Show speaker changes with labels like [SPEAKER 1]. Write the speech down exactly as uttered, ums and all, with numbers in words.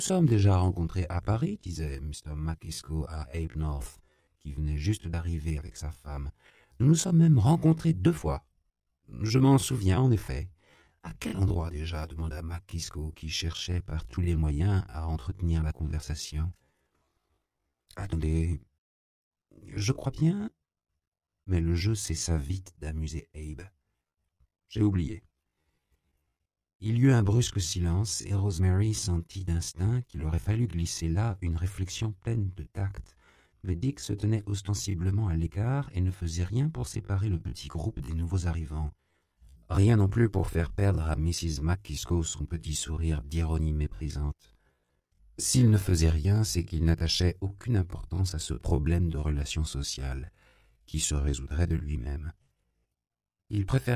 [SPEAKER 1] sommes déjà rencontrés à Paris, disait mister McKisco à Abe North, qui venait juste d'arriver avec sa femme. Nous nous sommes même rencontrés deux fois. Je m'en souviens, en effet. À quel endroit déjà demanda McKisco, qui cherchait par tous les moyens à entretenir la conversation. Attendez, je crois bien... Mais le jeu cessa vite d'amuser Abe. J'ai oublié. Il y eut un brusque silence et Rosemary sentit d'instinct qu'il aurait fallu glisser là une réflexion pleine de tact, mais Dick se tenait ostensiblement à l'écart et ne faisait rien pour séparer le petit groupe des nouveaux arrivants. Rien non plus pour faire perdre à missus McKisco son petit sourire d'ironie méprisante. S'il ne faisait rien, c'est qu'il n'attachait aucune importance à ce problème de relations sociales, qui se résoudrait de lui-même. Il préférait